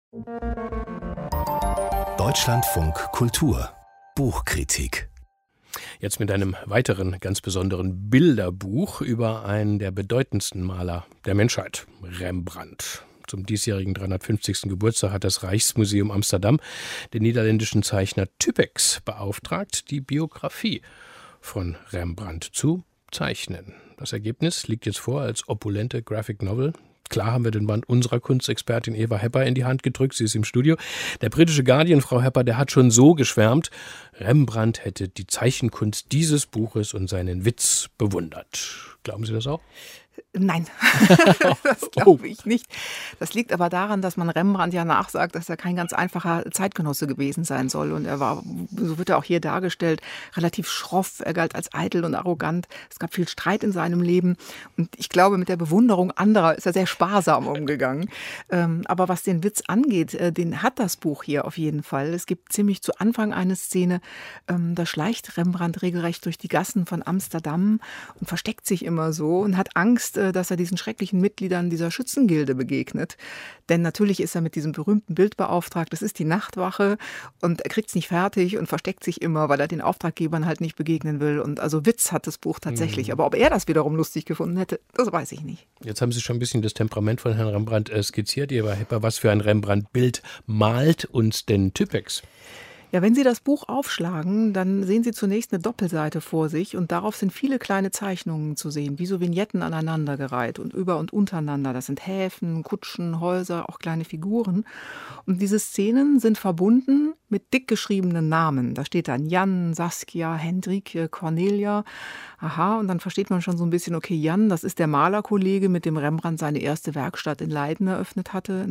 Deutschlandfunk Kultur Buchkritik. Jetzt mit einem weiteren ganz besonderen Bilderbuch über einen der bedeutendsten Maler der Menschheit, Rembrandt. Zum diesjährigen 350. Geburtstag hat das Rijksmuseum Amsterdam den niederländischen Zeichner Typex beauftragt, die Biografie von Rembrandt zu zeichnen. Das Ergebnis liegt jetzt vor als opulente Graphic Novel. Klar haben wir den Band unserer Kunstexpertin Eva Hepper in die Hand gedrückt. Sie ist im Studio. Der britische Guardian, Frau Hepper, der hat schon so geschwärmt, Rembrandt hätte die Zeichenkunst dieses Buches und seinen Witz bewundert. Glauben Sie das auch? Nein, das glaube ich nicht. Das liegt aber daran, dass man Rembrandt ja nachsagt, dass er kein ganz einfacher Zeitgenosse gewesen sein soll. Und er war, so wird er auch hier dargestellt, relativ schroff. Er galt als eitel und arrogant. Es gab viel Streit in seinem Leben. Und ich glaube, mit der Bewunderung anderer ist er sehr sparsam umgegangen. Aber was den Witz angeht, den hat das Buch hier auf jeden Fall. Es gibt ziemlich zu Anfang eine Szene, da schleicht Rembrandt regelrecht durch die Gassen von Amsterdam und versteckt sich immer so und hat Angst, dass er diesen schrecklichen Mitgliedern dieser Schützengilde begegnet. Denn natürlich ist er mit diesem berühmten Bild beauftragt. Das ist die Nachtwache und er kriegt es nicht fertig und versteckt sich immer, weil er den Auftraggebern halt nicht begegnen will. Und also Witz hat das Buch tatsächlich. Aber ob er das wiederum lustig gefunden hätte, das weiß ich nicht. Jetzt haben Sie schon ein bisschen das Temperament von Herrn Rembrandt skizziert. Eva Hepper, was für ein Rembrandt-Bild malt uns denn Typex? Ja, wenn Sie das Buch aufschlagen, dann sehen Sie zunächst eine Doppelseite vor sich und darauf sind viele kleine Zeichnungen zu sehen, wie so Vignetten aneinandergereiht und über und untereinander. Das sind Häfen, Kutschen, Häuser, auch kleine Figuren. Und diese Szenen sind verbunden mit dick geschriebenen Namen. Da steht dann Jan, Saskia, Hendrik, Cornelia. Aha, und dann versteht man schon so ein bisschen, okay, Jan, das ist der Malerkollege, mit dem Rembrandt seine erste Werkstatt in Leiden eröffnet hatte,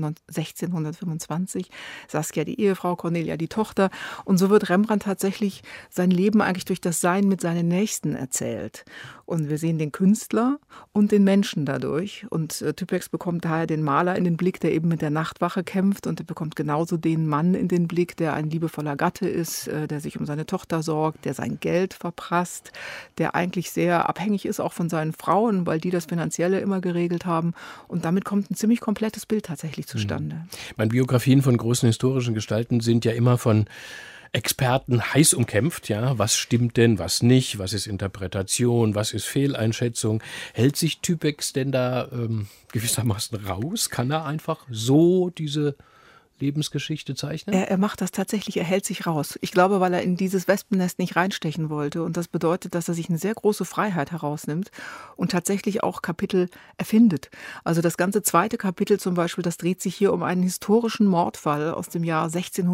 1625. Saskia die Ehefrau, Cornelia die Tochter. Und so wird Rembrandt tatsächlich sein Leben eigentlich durch das Sein mit seinen Nächsten erzählt. Und wir sehen den Künstler und den Menschen dadurch. Und Typex bekommt daher den Maler in den Blick, der eben mit der Nachtwache kämpft. Und er bekommt genauso den Mann in den Blick, der ein liebevoller Gatte ist, der sich um seine Tochter sorgt, der sein Geld verprasst, der eigentlich sehr abhängig ist auch von seinen Frauen, weil die das Finanzielle immer geregelt haben. Und damit kommt ein ziemlich komplettes Bild tatsächlich zustande. Meine Biografien von großen historischen Gestalten sind ja immer von Experten heiß umkämpft, ja, was stimmt denn, was nicht, was ist Interpretation, was ist Fehleinschätzung. Hält sich Typex denn da gewissermaßen raus? Kann er einfach so diese Lebensgeschichte zeichnen? Er macht das tatsächlich, er hält sich raus. Ich glaube, weil er in dieses Wespennest nicht reinstechen wollte. Und das bedeutet, dass er sich eine sehr große Freiheit herausnimmt und tatsächlich auch Kapitel erfindet. Also das ganze zweite Kapitel zum Beispiel, das dreht sich hier um einen historischen Mordfall aus dem Jahr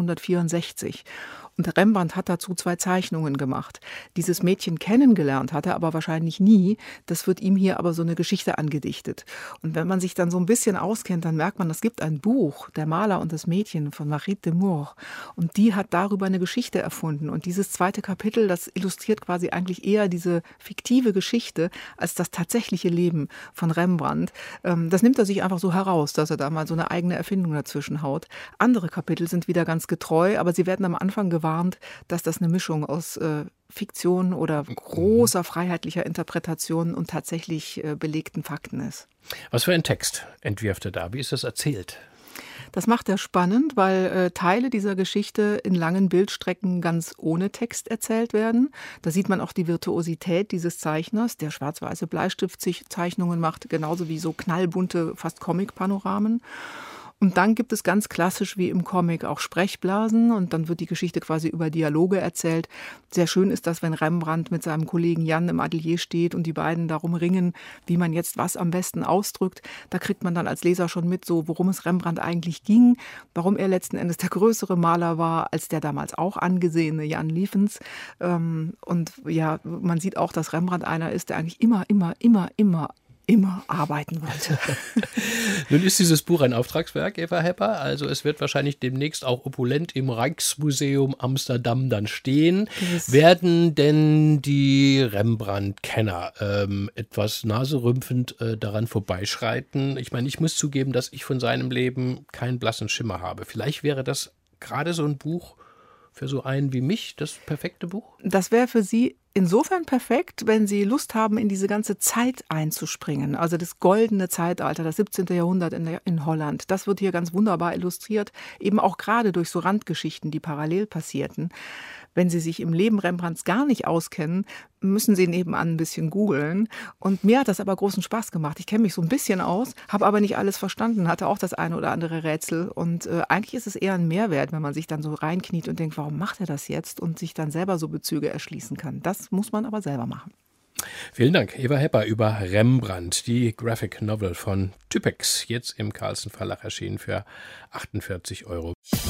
1664. Und Rembrandt hat dazu 2 Zeichnungen gemacht. Dieses Mädchen kennengelernt hat er aber wahrscheinlich nie. Das wird ihm hier aber so eine Geschichte angedichtet. Und wenn man sich dann so ein bisschen auskennt, dann merkt man, es gibt ein Buch, Der Maler und das Mädchen von Marguerite de Moor. Und die hat darüber eine Geschichte erfunden. Und dieses zweite Kapitel, das illustriert quasi eigentlich eher diese fiktive Geschichte als das tatsächliche Leben von Rembrandt. Das nimmt er sich einfach so heraus, dass er da mal so eine eigene Erfindung dazwischen haut. Andere Kapitel sind wieder ganz getreu, aber sie werden am Anfang gewarnt, dass das eine Mischung aus Fiktion oder großer freiheitlicher Interpretation und tatsächlich belegten Fakten ist. Was für ein Text entwirft er da? Wie ist das erzählt? Das macht er spannend, weil Teile dieser Geschichte in langen Bildstrecken ganz ohne Text erzählt werden. Da sieht man auch die Virtuosität dieses Zeichners, der schwarz-weiße Bleistiftzeichnungen macht, genauso wie so knallbunte, fast Comic-Panoramen. Und dann gibt es ganz klassisch wie im Comic auch Sprechblasen und dann wird die Geschichte quasi über Dialoge erzählt. Sehr schön ist das, wenn Rembrandt mit seinem Kollegen Jan im Atelier steht und die beiden darum ringen, wie man jetzt was am besten ausdrückt. Da kriegt man dann als Leser schon mit, so worum es Rembrandt eigentlich ging, warum er letzten Endes der größere Maler war als der damals auch angesehene Jan Lievens. Und ja, man sieht auch, dass Rembrandt einer ist, der eigentlich immer arbeiten wollte. Nun ist dieses Buch ein Auftragswerk, Eva Hepper. Also es wird wahrscheinlich demnächst auch opulent im Rijksmuseum Amsterdam dann stehen. Werden denn die Rembrandt-Kenner etwas naserümpfend daran vorbeischreiten? Ich meine, ich muss zugeben, dass ich von seinem Leben keinen blassen Schimmer habe. Vielleicht wäre das gerade so ein Buch für so einen wie mich das perfekte Buch? Das wäre für Sie insofern perfekt, wenn Sie Lust haben, in diese ganze Zeit einzuspringen. Also das goldene Zeitalter, das 17. Jahrhundert in Holland. Das wird hier ganz wunderbar illustriert, eben auch gerade durch so Randgeschichten, die parallel passierten. Wenn Sie sich im Leben Rembrandts gar nicht auskennen, müssen Sie nebenan ein bisschen googeln. Und mir hat das aber großen Spaß gemacht. Ich kenne mich so ein bisschen aus, habe aber nicht alles verstanden, hatte auch das eine oder andere Rätsel. Und eigentlich ist es eher ein Mehrwert, wenn man sich dann so reinkniet und denkt, warum macht er das jetzt? Und sich dann selber so Bezüge erschließen kann. Das muss man aber selber machen. Vielen Dank, Eva Hepper über Rembrandt, die Graphic Novel von Typex, jetzt im Carlsen Verlag erschienen für 48 €.